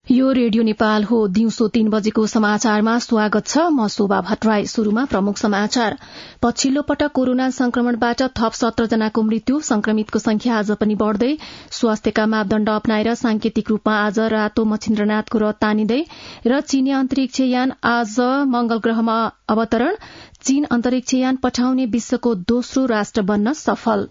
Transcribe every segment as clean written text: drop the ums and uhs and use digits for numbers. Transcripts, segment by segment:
यो रेडियो नेपाल हो। दिउँसो 3 बजेको समाचारमा स्वागत छ। म शोभा भट्टराई। शुरूमा प्रमुख समाचार। पछिल्लो पटक कोरोना संक्रमणबाट थप 17 जनाको मृत्यु। संक्रमितको संख्या आज पनि बढ़दै। स्वास्थ्यका मापदण्ड अपनाएर सांकेतिक रूपमा आज रातो मच्छिन्द्रनाथको रथ तानिँदै र चीनी अन्तरिक्ष यान आज मंगल ग्रहमा अवतरण। चीन अन्तरिक्ष यान पठाउने विश्वको दोस्रो राष्ट्र बन्न सफल।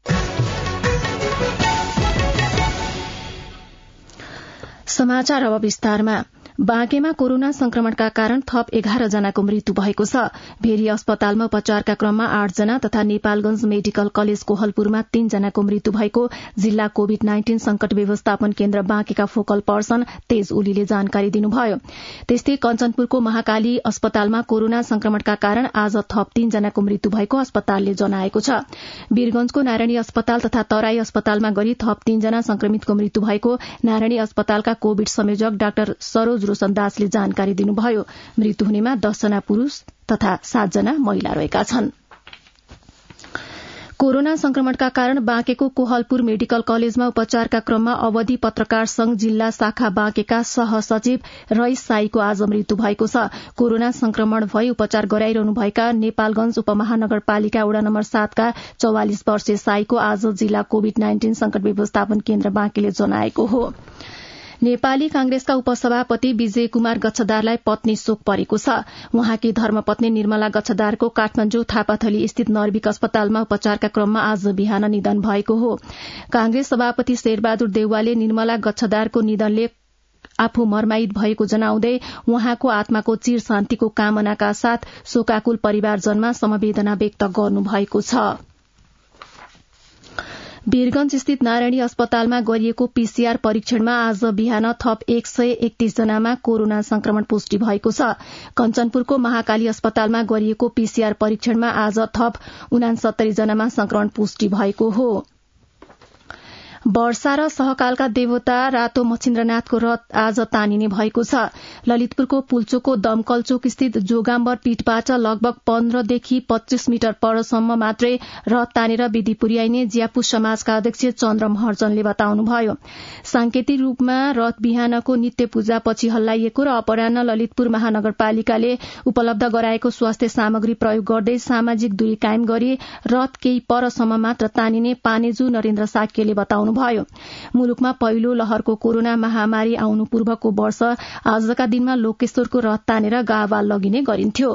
समाचार अब विस्तारमा। बाँकेमा कोरोना संक्रमणका कारण थप 11 जनाको मृत्यु भएको छ। भेरी अस्पतालमा उपचारका क्रममा 8 जना तथा नेपालगंज मेडिकल कलेज कोहलपुरमा 3 जनाको मृत्यु भएको जिल्ला कोविड-19 संकट व्यवस्थापन केन्द्र बाँकेका फोकल पर्सन तेज ओलीले जानकारी दिनुभयो। त्यस्तै कञ्चनपुरको महाकाली अस्पतालमा कोरोना संक्रमणका कारण आज थप 3 जनाको मृत्यु भएको अस्पतालले जनाएको छ। वीरगंजको नारायणी अस्पताल तथा तराई अस्पतालमा गरी थप 3 जना संक्रमितको मृत्यु भएको नारायणी अस्पतालका कोविड संयोजक डाक्टर सरोज रोशनदासले जानकारी दिनुभयो। मृत्यु हुनेमा 10 जना पुरूष तथा 7 जना महिला रहेका छन्। कोरोना संक्रमणका कारण बाँकेको कोहलपुर मेडिकल कलेजमा उपचारका क्रममा अवधि पत्रकार संघ जिल्ला शाखा बाँकेका सहसचिव रईस साईको आज मृत्यु भएको छ। कोरोना संक्रमण भई उपचार गराइरहनुभएका नेपालगंज उपमहानगरपालिका वडा नम्बर 7 का 44 वर्षीय साईको आज जिल्ला कोविड-19 संकट व्यवस्थापन केन्द्र बाँकेले जनाएको हो। नेपाली कांग्रेसका उपसभापति विजय कुमार गच्छदारलाई पत्नी शोक परेको छ। उहाँकी धर्मपत्नी निर्मला गच्छदारको काठमाण्डु थापाथली स्थित नर्विक अस्पतालमा उपचारका क्रममा आज बिहान निधन भएको हो। कांग्रेस सभापति शेरबहादुर देउवाले निर्मला गच्छदारको निधनले आफू मर्माहित भएको जनाउँदै उहाँको आत्माको चिर शान्तिको कामनाका साथ शोकाकुल परिवारजनमा समवेदना व्यक्त गर्नुभएको छ। वीरगंज स्थित नारायणी अस्पतालमा गरिएको पीसीआर परीक्षणमा आज बिहान थप 131 जनामा कोरोना संक्रमण पुष्टि भएको छ। कञ्चनपुरको महाकाली अस्पतालमा गरिएको पीसीआर परीक्षणमा आज थप 69 जनामा संक्रमण पुष्टि भएको हो। वर्षा र सहकालका देवता रातो मच्छिन्द्रनाथको रथ आज तानिने भएको छ। ललितपुरको पुल्चोकको दमकलचोक स्थित जोगाम्बर पीठबाट लगभग 15 देखि 25 मिटर परसम्म मात्रै रथ तानेर विधि पुर्याइने ज्यापु समाजका अध्यक्ष चन्द्र महर्जनले बताउनुभयो। सांकेतिक रूपमा रथ बिहानको नित्य पूजापछि हल्लाइएको र अपराह्न ललितपुर महानगरपालिकाले उपलब्ध गराएको स्वास्थ्य सामग्री प्रयोग गर्दै सामाजिक दूरी कायम गरी रथ केही परसम्म मात्र तानिने पानेजु नरेन्द्र साक्यले बताउनु भयो। मुलुकमा पहिलो लहरको कोरोना महामारी आउनु पूर्वको वर्ष आजका दिनमा लोकेश्वरको रथ तानेर गावाल लगिने गरिन्थ्यो।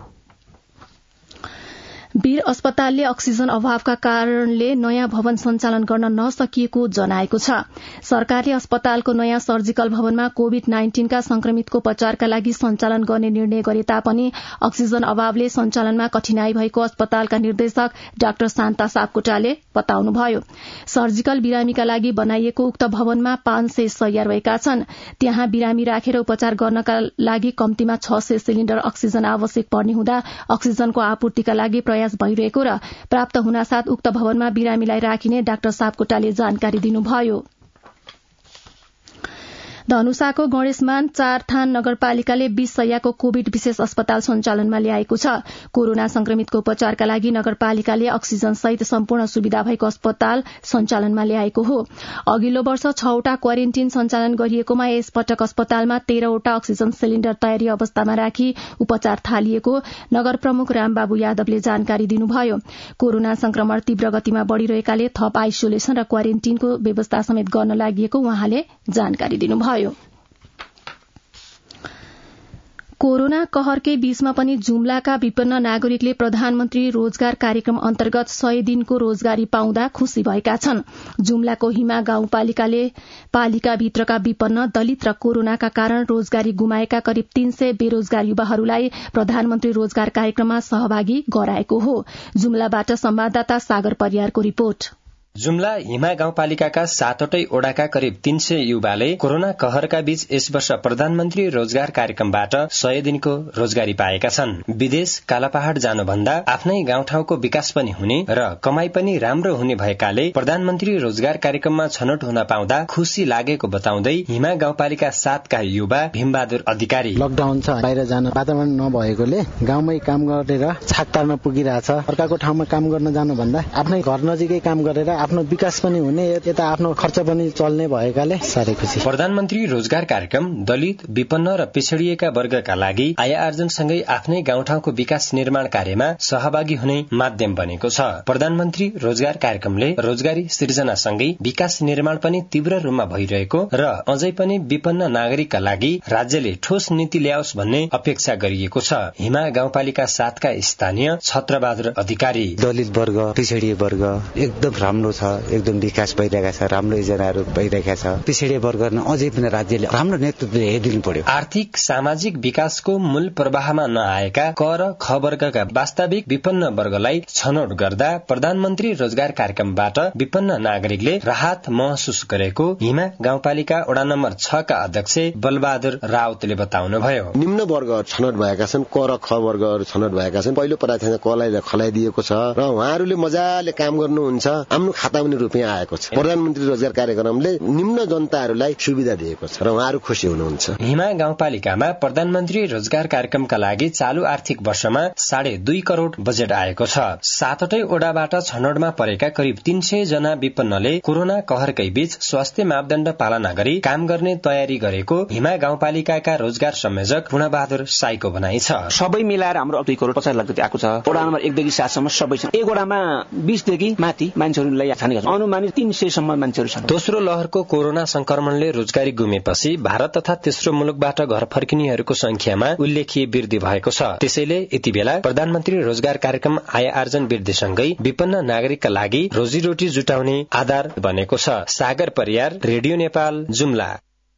वीर अस्पतालले अक्सिजन अभावका कारणले नयाँ भवन सञ्चालन गर्न नसकिएको जनाएको छ। सरकारले अस्पतालको नयाँ सर्जिकल भवनमा कोविड-19 का संक्रमितको उपचारका लागि सञ्चालन गर्ने निर्णय गरे तापनि अक्सिजन अभावले सञ्चालनमा कठिनाई भएको अस्पतालका निर्देशक डाक्टर शान्ता सापकोटाले बताउनुभयो। सर्जिकल बिरामीका लागि बनाइएको उक्त भवनमा 500 शय्या रहेका छन्। त्यहाँ बिरामी राखेर उपचार गर्नका लागि कम्तीमा 600 सिलिण्डर अक्सिजन आवश्यक पर्ने हुँदा अक्सिजनको आपूर्तिका लागि प्रयास भइरहेको र प्राप्त हुनासाथ उक्त भवनमा बिरामीलाई राखिने डाक्टर सापकोटाले जानकारी दिनुभयो। धनुषाको गणेशमान 4 थान नगरपालिकाले 20 शय्याको कोविड विशेष अस्पताल सञ्चालनमा ल्याएको छ। कोरोना संक्रमितको उपचारका लागि नगरपालिकाले अक्सिजन सहित सम्पूर्ण सुविधा भएको अस्पताल सञ्चालनमा ल्याएको हो। अघिल्लो वर्ष 6 वटा क्वारेन्टिन सञ्चालन गरिएकोमा यसपटक अस्पतालमा 13 वटा अक्सिजन सिलिण्डर तयारी अवस्थामा राखी उपचार थालिएको नगर प्रमुख रामबाबु यादवले जानकारी दिनुभयो। कोरोना संक्रमण तीव्र गतिमा बढ़िरहेकाले थप आइसोलेसन र क्वारेन्टिनको व्यवस्था समेत गर्न लागि उहाँले जानकारी दिनुभयो। कोरोना कहरकै बीचमा पनि जुम्लाका विपन्न नागरिकले प्रधानमन्त्री रोजगार कार्यक्रम अन्तर्गत 100 दिनको रोजगारी पाउँदा खुशी भएका छन्। जुम्लाको हिमा गाउँपालिकाले पालिकाभित्रका विपन्न दलित र कोरोनाका कारण रोजगारी गुमाएका करिब 300 बेरोजगार युवाहरूलाई प्रधानमन्त्री रोजगार कार्यक्रममा सहभागी गराएको हो। जुम्लाबाट संवाददाता सागर परियारको रिपोर्ट। जुम्ला हिमा गाउँपालिकाका 7वटै ओडाका करिब 300 युवाले कोरोना कहरका बीच यस वर्ष प्रधानमन्त्री रोजगार कार्यक्रमबाट 100 दिनको रोजगारी पाएका छन्। विदेश कालापहाड़ जानुभन्दा आफ्नै गाउँठाउँको विकास पनि हुने र कमाई पनि राम्रो हुने भएकाले प्रधानमन्त्री रोजगार कार्यक्रममा छनौट हुन पाउँदा खुशी लागेको बताउँदै हिमा गाउँपालिका 7 का युवा भीमबहादुर अधिकारी। लकडाउन छ, बाहिर जान वातावरण नभएकोले गाउँमै काम गरेर छाक तार्न पुगिरहेछ। अर्काको ठाउँमा काम गर्न जानुभन्दा आफ्नै घर नजिकै काम गरेर आफ्नो विकास पनि हुने, यता आफ्नो खर्च पनि चल्ने भएकाले साह्रै खुसी। प्रधानमन्त्री रोजगार कार्यक्रम दलित, विपन्न र पिछडिएका वर्गका लागि आय आर्जनसँगै आफ्नै गाउँठाउँको विकास निर्माण कार्यमा सहभागी हुने माध्यम बनेको छ। प्रधानमन्त्री रोजगार कार्यक्रमले रोजगारी सृजनासँगै विकास निर्माण पनि तीव्र रूपमा भइरहेको र अझै पनि विपन्न नागरिकका लागि राज्यले ठोस नीति ल्याओस् भन्ने अपेक्षा गरिएको छ। हिमा गाउँपालिका 7 का स्थानीय छत्रबहादुर अधिकारी। दलित वर्ग, पिछडिए वर्ग एकदम राम्रो छ, एकदम विकास भइरहेका छ, राम्रो योजनाहरू भइरहेका छ। पिछडिए वर्ग अझै पनि राज्यले राम्रो नेतृत्व हेरिदिनु पर्यो। आर्थिक सामाजिक विकासको मूल प्रवाहमा नआएका क र ख वर्गका वास्तविक विपन्न वर्गलाई छनौट गर्दा प्रधानमन्त्री रोजगार कार्यक्रमबाट विपन्न नागरिकले राहत महसुस गरेको हिमा गाउँपालिका वडा नम्बर 6 का अध्यक्ष बलबहादुर राउतले बताउनुभयो। निम्न वर्ग छनौट भएका छन्, क र ख वर्गहरू छनौट भएका छन्। पहिलो प्राथमिकता कलाई खलाइदिएको छ र उहाँहरूले मजाले काम गर्नुहुन्छ। आफ्नो खाता पनि रुपियाँ आएको छ। प्रधानमन्त्री रोजगार कार्यक्रमले निम्न जनताहरूलाई सुविधा दिएको छ र उहाँहरू खुसी हुनुहुन्छ। हिमा गाउँपालिकामा प्रधानमन्त्री रोजगार कार्यक्रमका लागि चालू आर्थिक वर्षमा 2.5 करोड़ बजेट आएको छ। 7वटै ओडाबाट छनौटमा परेका करिब 300 जना विपन्नले कोरोना कहरकै बीच स्वास्थ्य मापदण्ड पालना गरी काम गर्ने तयारी गरेको हिमा गाउँपालिकाका रोजगार संयोजक पूर्णबहादुर साईको भनाइ छ। सबै मिलाएर हाम्रो 2 करोड़ 50 लाख जति आएको छ। वडा नम्बर 1 देखि 7 सम्म सबै छन्। एक वडामा 20 देखि माथि मान्छेहरूलाई छानेका छन्। अनुमानित 300 सम्म मान्छेहरू छन्। दोस्रो लहरको कोरोना संक्रमणले रोजगारी गुमेपछि भारत तथा तेस्रो मुलुकबाट घर फर्किनेहरूको संख्यामा उल्लेखीय वृद्धि भएको छ। त्यसैले यति बेला प्रधानमन्त्री रोजगार कार्यक्रम आय आर्जन वृद्धिसँगै विपन्न नागरिकका लागि रोजीरोटी जुटाउने आधार बनेको छ। सागर परियार, रेडियो नेपाल, जुम्ला।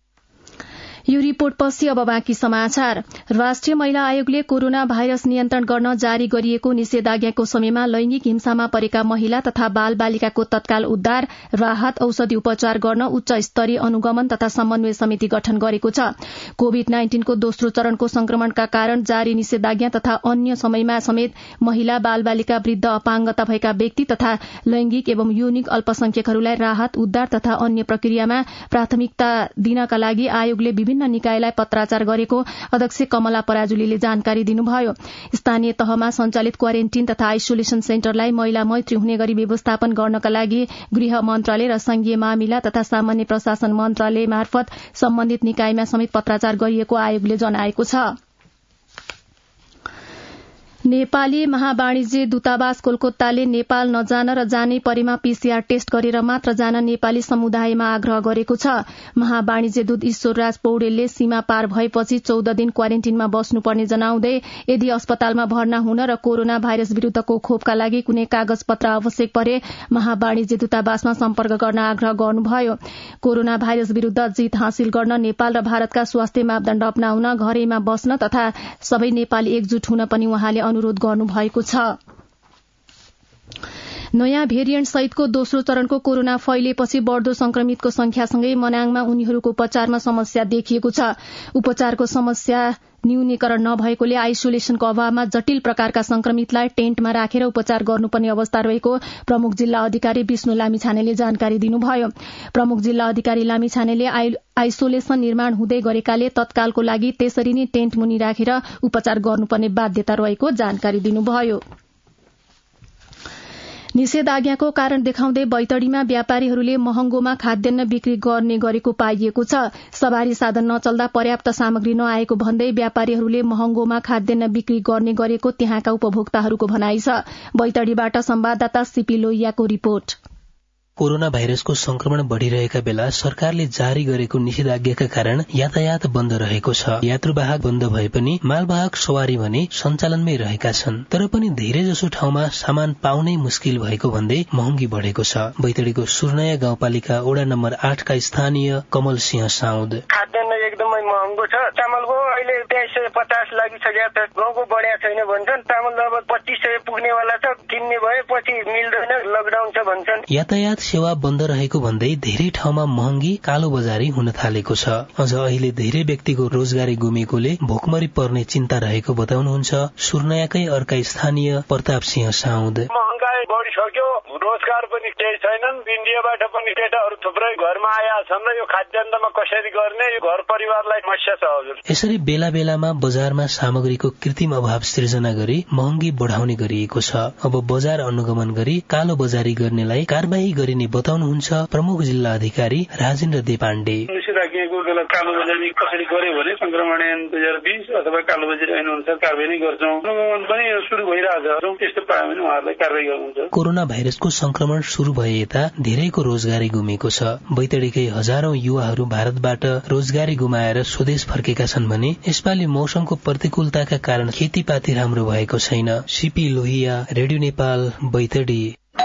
यो रिपोर्टपछि अब बाँकी समाचार। राष्ट्रिय महिला आयोगले कोरोना भाइरस नियन्त्रण गर्न जारी गरिएको निषेधाज्ञाको समयमा लैंगिक हिंसामा परेका महिला तथा बाल बालिकाको तत्काल उद्धार, राहत, औषधि उपचार गर्न उच्च स्तरीय अनुगमन तथा समन्वय समिति गठन गरेको छ। कोभिड-19 को दोस्रो चरणको संक्रमणका कारण जारी निषेधाज्ञा तथा अन्य समयमा समेत महिला, बाल बालिका, वृद्ध, अपाङ्गता भएका व्यक्ति तथा लैंगिक एवं यौनिक अल्पसंख्यकहरूलाई राहत, उद्धार तथा अन्य प्रक्रियामा प्राथमिकता दिनका लागि आयोगले विभिन्न निकायलाई पत्राचार गरेको अध्यक्ष कमला पराजुलीले जानकारी दिनुभयो। स्थानीय तहमा सञ्चालित क्वारेन्टिन तथा आइसोलेसन सेन्टरलाई महिला मैत्री हुने गरी व्यवस्थापन गर्नका लागि गृह मन्त्रालय र संघीय मामिला तथा सामान्य प्रशासन मन्त्रालय मार्फत सम्बन्धित निकायमा समेत पत्राचार गरिएको आयोगले जनाएको छ। नेपाली महावाणिज्य दूतावास कोलकाताले नेपाल नजान र जानै परेमा पीसीआर टेस्ट गरेर मात्र जान नेपाली समुदायमा आग्रह गरेको छ। महावाणिज्य दूत ईश्वरराज पौडेलले सीमा पार भएपछि 14 दिन क्वारेन्टिनमा बस्नुपर्ने जनाउँदै यदि अस्पतालमा भर्ना हुन र कोरोना भाइरस विरूद्धको खोपका लागि कुनै कागज पत्र आवश्यक परे महावाणिज्य दूतावासमा सम्पर्क गर्न आग्रह गर्नुभयो। कोरोना भाइरस विरूद्ध जित हासिल गर्न नेपाल र भारतका स्वास्थ्य मापदण्ड अपनाउन, घरैमा बस्न तथा सबै नेपाली एकजुट हुन पनि उहाँले अनुरोध गर्नुभएको छ। नयाँ भेरिएन्ट सहितको दोस्रो चरणको कोरोना फैलिएपछि बढ़दो संक्रमितको संख्यासँगै मनाङमा उनीहरूको उपचारमा समस्या देखिएको छ। उपचारको समस्या न्यूनीकरण नभएकोले आइसोलेसनको अभावमा जटिल प्रकारका संक्रमितलाई टेन्टमा राखेर उपचार गर्नुपर्ने अवस्था रहेको प्रमुख जिल्ला अधिकारी विष्णु लामिछानेले जानकारी दिनुभयो। प्रमुख जिल्ला अधिकारी लामिछानेले आइसोलेसन निर्माण हुँदै गरेकाले तत्कालको लागि त्यसरी नै टेन्ट मुनि राखेर उपचार गर्नुपर्ने बाध्यता रहेको जानकारी दिनुभयो। निषेधाज्ञाको कारण देखाउँदै बैतडीमा व्यापारीहरूले महँगोमा खाद्यान्न बिक्री गर्ने गरेको पाइएको छ। सवारी साधन नचल्दा पर्याप्त सामग्री नआएको भन्दै व्यापारीहरूले महँगोमा खाद्यान्न बिक्री गर्ने गरेको त्यहाँका उपभोक्ताहरूको भनाइ छ। बैतडीबाट संवाददाता सीपी लोहियाको रिपोर्ट। कोरोना भाइरसको संक्रमण बढ़िरहेका बेला सरकारले जारी गरेको निषेधाज्ञाका कारण यातायात बन्द रहेको छ। यात्रुवाहक बन्द भए पनि मालवाहक सवारी भने सञ्चालनमै रहेका छन्। तर पनि धेरै जसो ठाउँमा सामान पाउनै मुस्किल भएको भन्दै महँगी बढ़ेको छ। बैतडीको सुर्नया गाउँपालिका वडा नम्बर 8 का स्थानीय कमल सिंह साउद। खाद्यान्न एकदमै महँगो छ। चामलको अहिले 2350 लागिसकेको छ। गहुँको बढ्या छैन भन्छन्। चामल लगभग 2500 पुग्नेवाला छ। किन्ने भएपछि मिल्दैन, लकडाउन छ भन्छन्। यातायात सेवा बन्द रहेको भन्दै धेरै ठाउँमा महँगी कालो बजारी हुन थालेको छ। अझ अहिले धेरै व्यक्तिको रोजगारी गुमेकोले भोकमरी पर्ने चिन्ता रहेको बताउनुहुन्छ सुर्नयाकै अर्का स्थानीय प्रताप सिंह साउद। महँगाई बढी छ सक्यो, रोजगार पनि केही छैनन्। इन्डियाबाट पनि केटाहरू थुप्रै घरमा आएका छन् र यो खाद्यान्नमा कसरी गर्ने, यो घर परिवारलाई समस्या छ हजुर। यसरी बेला बेलामा बजारमा सामग्रीको कृत्रिम अभाव सृजना गरी महँगी बढाउने गरिएको छ। अब बजार अनुगमन गरी कालो बजारी गर्नेलाई कारबाही गरिने बताउनुहुन्छ प्रमुख जिल्ला अधिकारी राजेन्द्र देपाण्डे। राखिएको बेला कालो बजारी कसरी गर्यो भने संक्रमण ऐन 2020 अथवा कालो बजारी ऐन अनुसार कारबाही गर्छौं। अनुगमन पनि सुरु भइरहेछ। त्यस्तो पायो भने उहाँहरूलाई कारबाही गर्नुहुन्छ। कोरोना भाइरसको संक्रमण शुरू भए यता धेरैको रोजगारी गुमेको छ। बैतडीकै हजारौं युवाहरू भारतबाट रोजगारी गुमाएर स्वदेश फर्केका छन् भने यसपालि मौसमको प्रतिकूलताका कारण खेतीपाती राम्रो भएको छैन। CP Lohia, radio Nepal, Baitadi.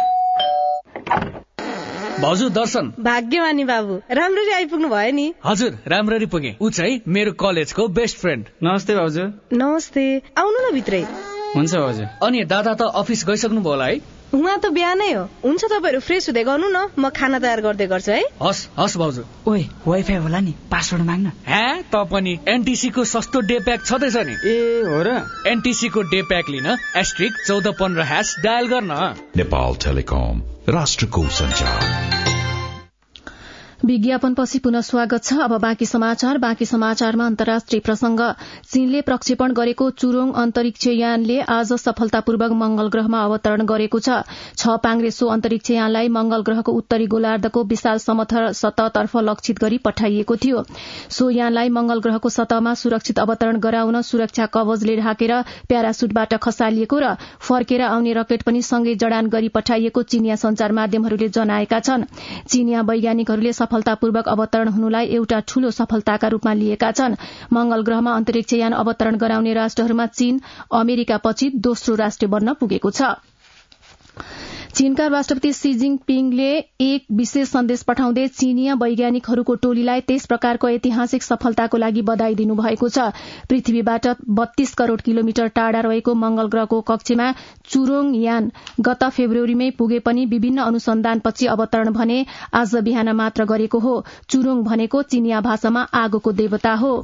भाउजू दर्शन। भाग्यमानी बाबु, राम्ररी आइपुग्नु भयो नि। हजुर, राम्ररी पुगे। उ चाहिँ मेरो कलेजको बेस्ट फ्रेन्ड। नमस्ते भाउजू। नमस्ते, आउनु न भित्रै। हुन्छ भाउजू। अनि दादा त अफिस गइसक्नु भयो होला है? उहाँ त बिहानै हो। हुन्छ, तपाईहरु फ्रेस हुँदै गर्नु न, म खाना तयार गर्दै गर्छु है। हस् हस् भाउजू। ओए, वाइफाई होला नि, पासवर्ड माग्न। हे, त पनि एनटीसी को सस्तो डे प्याक छदैछ नि। ए हो र? एनटीसी को डे प्याक लिन *1415# डायल गर्न। नेपाल टेलिकम, राष्ट्रको सञ्चार। विज्ञापनपछि पुनः स्वागत छ। अब बाँकी समाचारमा अन्तर्राष्ट्रिय प्रसंग। चीनले प्रक्षेपण गरेको चुरोङ अन्तरिक्ष यानले आज सफलतापूर्वक मंगल ग्रहमा अवतरण गरेको छ। 6 पाङ्ग्रे सो अन्तरिक्ष यानलाई मंगल ग्रहको उत्तरी गोलार्धको विशाल समथर सतहतर्फ लक्षित गरी पठाइएको थियो। सो यानलाई मंगल ग्रहको सतहमा सुरक्षित अवतरण गराउन सुरक्षा कवचले ढाकेर प्याराशुटबाट खसालिएको र फर्केर आउने रकेट पनि सँगै जडान गरी पठाइएको चीनिया संचार माध्यमहरूले जनाएका छन्। चीनिया वैज्ञानिकहरूले सफलतापूर्वक अवतरण हुनुलाई एउटा ठूलो सफलताका रूपमा लिएका छन्। मंगल ग्रहमा अन्तरिक्ष यान अवतरण गराउने राष्ट्रहरूमा चीन अमेरिका पछि दोस्रो राष्ट्र बन्न पुगेको छ। चीनका राष्ट्रपति शी जिनपिङले एक विशेष सन्देश पठाउँदै चीनिया वैज्ञानिकहरूको टोलीलाई त्यस प्रकारको ऐतिहासिक सफलताको लागि बधाई दिनुभएको छ। पृथ्वीबाट 32 करोड़ किलोमिटर टाढा रहेको मंगल ग्रहको कक्षमा चुरोङ यान गत फेब्रुअरीमै पुगे पनि विभिन्न अनुसन्धानपछि अवतरण भने आज बिहान मात्र गरेको हो। चुरोङ भनेको चीनिया भाषामा आगोको देवता हो।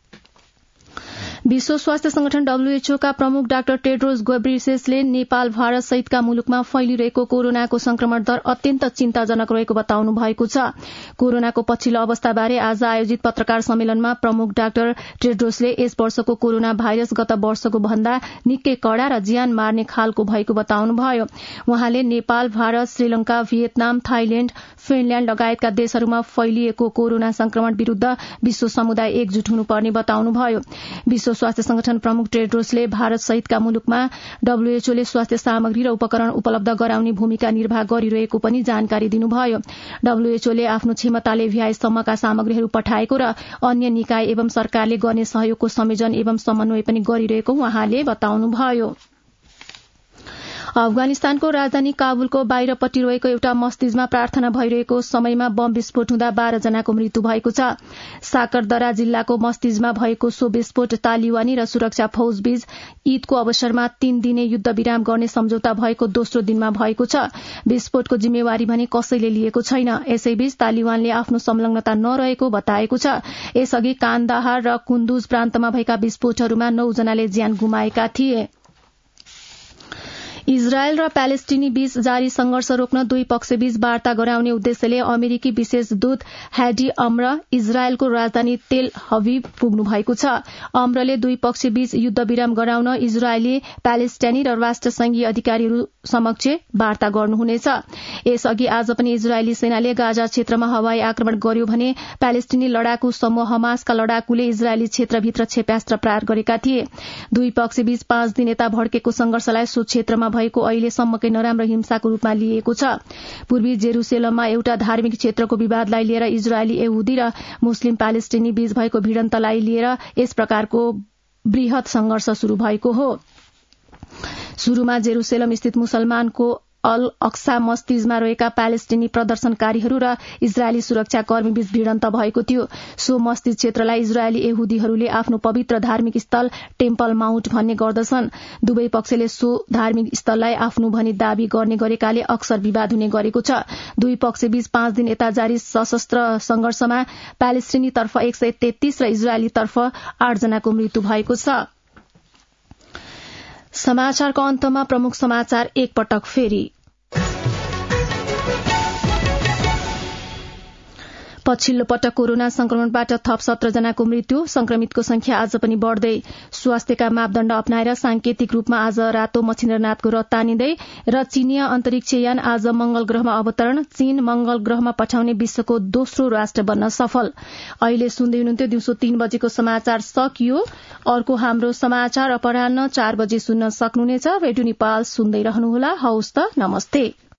विश्व स्वास्थ्य संगठन WHO का प्रमुख डाक्टर टेड्रोस घेब्रेयेससले नेपाल, भारत सहितका मुलुकमा फैलिरहेको कोरोनाको संक्रमण दर अत्यन्त चिन्ताजनक रहेको बताउनु भएको छ। कोरोनाको पछिल्लो अवस्थाबारे आज आयोजित पत्रकार सम्मेलनमा प्रमुख डाक्टर टेड्रोसले यस वर्षको कोरोना भाइरस गत वर्षको भन्दा निकै कड़ा र ज्यान मार्ने खालको भएको बताउनुभयो। उहाँले Nepal, Bharat, Sri Lanka, Vietnam, Thailand, Finland लगायतका देशहरूमा फैलिएको कोरोना संक्रमण विरूद्ध विश्व समुदाय एकजुट हुनुपर्ने बताउनुभयो। विश्व स्वास्थ्य संगठन प्रमुख टेड्रोसले भारत सहितका मुलुकमा WHOले स्वास्थ्य सामग्री र उपकरण उपलब्ध गराउने भूमिका निर्वाह गरिरहेको पनि जानकारी दिनुभयो। WHOले आफ्नो क्षमताले भ्याएसम्मका सामग्रीहरू पठाएको र अन्य निकाय एवं सरकारले गर्ने सहयोगको संयोजन एवं समन्वय पनि गरिरहेको उहाँले बताउनुभयो। अफगानिस्तानको राजधानी काबुलको बाहिरपट्टि रहेको एउटा मस्जिदमा प्रार्थना भइरहेको समयमा बम विस्फोट हुँदा 12 जनाको मृत्यु भएको छ। साकरदरा जिल्लाको मस्जिदमा भएको सो विस्फोट तालिबानी र सुरक्षा फौज बीच ईदको अवसरमा 3 दिने युद्ध विराम गर्ने सम्झौता भएको दोस्रो दिनमा भएको छ। विस्फोटको जिम्मेवारी भने कसैले लिएको छैन। यसैबीच तालिबानले आफ्नो संलग्नता नरहेको बताएको छ। यसअघि कान्दाहार र कुन्दुज प्रान्तमा भएका विस्फोटहरूमा 9 जनाले ज्यान गुमाएका थिए। इजरायल र प्यालेस्टिनी बीच जारी संघर्ष रोक्न दुई पक्षबीच वार्ता गराउने उद्देश्यले अमेरिकी विशेष दूत हैडी अम्र इजरायलको राजधानी तेल अभिव पुग्नु भएको छ। अम्रले दुई पक्षबीच युद्ध विराम गराउन इजरायली, प्यालेस्टाइनी र राष्ट्र संघीय अधिकारीहरू समक्ष वार्ता गर्नुहुनेछ। यसअघि आज पनि इजरायली सेनाले गाजा क्षेत्रमा हवाई आक्रमण गर्यो भने प्यालेस्टिनी लडाकु समूह हमासका लडाकुले इजरायली क्षेत्रभित्र क्षेप्यास्त्र प्रहार गरेका थिए। दुई पक्षबीच 5 दिन यता भड्केको संघर्षलाई सो क्षेत्रमा भएको अहिलेसम्मकै नराम्रो हिंसाको रूपमा लिएको छ। पूर्वी जेरूसेलममा एउटा धार्मिक क्षेत्रको विवादलाई लिएर इजरायली यहुदी र मुस्लिम प्यालेस्टिनी बीच भएको भिडन्तलाई लिएर यस प्रकारको वृहत संघर्ष शुरू भएको हो। शुरूमा जेरूसेलम स्थित मुसलमानको अल अक्सा मस्जिदमा रहेका प्यालेस्टिनी प्रदर्शनकारीहरू र इजरायली सुरक्षाकर्मी बीच भिडन्त भएको थियो। सो मस्जिद क्षेत्रलाई इजरायली यहुदीहरूले आफ्नो पवित्र धार्मिक स्थल टेम्पल माउन्ट भन्ने गर्दछन्। दुवै पक्षले सो धार्मिक स्थललाई आफ्नो भनी दावी गर्ने गरेकाले अक्सर विवाद हुने गरेको छ। दुई पक्षबीच 5 दिन यता जारी सशस्त्र संघर्षमा प्यालेस्टिनी तर्फ 133 र इजरायली तर्फ 8 जनाको मृत्यु भएको छ। समाचारको अन्तमा प्रमुख समाचार एकपटक फेरि। पछिल्लो पटक कोरोना संक्रमणबाट थप 17 जनाको मृत्यु। संक्रमितको संख्या आज पनि बढ़दै। स्वास्थ्यका मापदण्ड अपनाएर सांकेतिक रूपमा आज रातो मच्छिन्द्रनाथको रथ तानिँदै र चीनिया अन्तरिक्ष यान आज मंगल ग्रहमा अवतरण। चीन मंगल ग्रहमा पठाउने विश्वको दोस्रो राष्ट्र बन्न सफल। अहिले सुन्दै हुनुहुन्थ्यो दिउँसो 3 बजेको समाचार सकियो। अर्को हाम्रो समाचार अपराह्न 4 बजे सुन्न सक्नुहुनेछ। रेडियो नेपाल सुन्दै रहनुहोला। हौस् त, नमस्ते।